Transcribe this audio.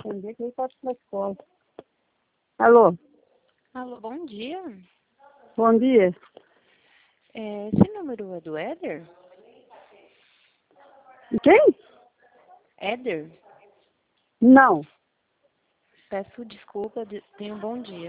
atender que ele pode ir para a escola. Alô? Alô, bom dia. Bom dia. Esse número é do Éder? Quem? Éder? Não. Peço desculpa, tenha um bom dia.